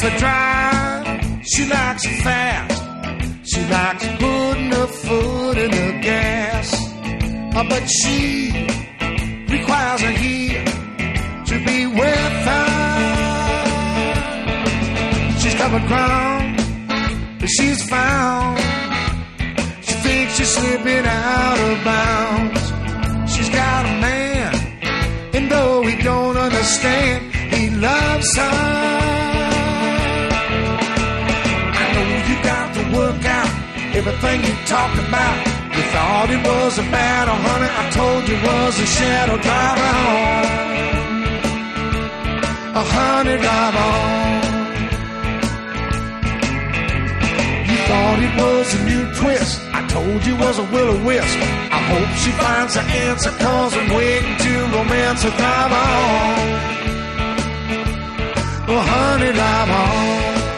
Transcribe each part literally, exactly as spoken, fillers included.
likes the drive, she likes it fast. She likes putting her foot in the gas. Uh, but she requires a heel to be with her. She's covered ground, but she's found. She thinks she's slipping out of bounds. She's got a man, and though he don't understand, he loves her. I know you got to work out everything you talk about. You thought it was a battle, honey. I told you it was a shadow. Drive on, a honey, drive on. You thought it was a new twist. I told you it was a will-o-wisp. I hope she finds the answer, cause I'm waiting to romance her. Drive on, oh honey, drive on.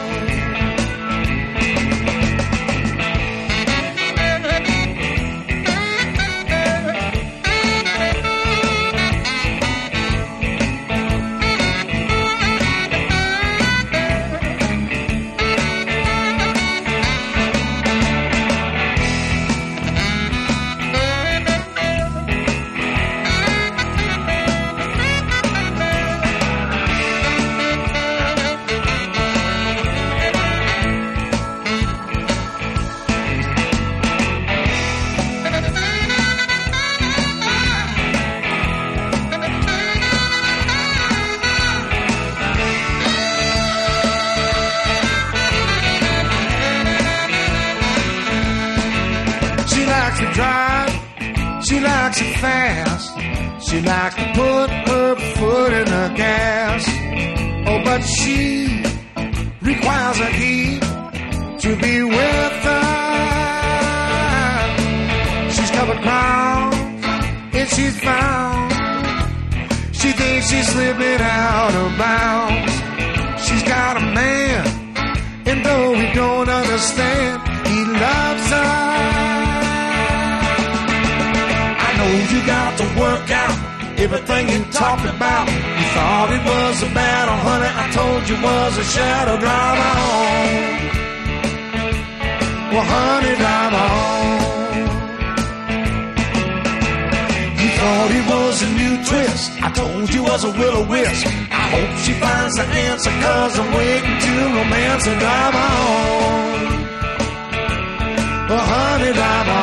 Drive, she likes it fast. She likes to put her foot in the gas. Oh, but she requires a heat to be with her. She's covered ground, and she's found. She thinks she's slipping out of bounds. She's got a man, and though he don't understand, he loves her. You got to work out everything you talked about. You thought it was a battle, honey. I told you it was a shadow. Drive on, well, honey, drive on. You thought it was a new twist. I told you it was a will-o-wisp. I hope she finds the answer, cause I'm waiting to romance and drive on, well, honey, drive on.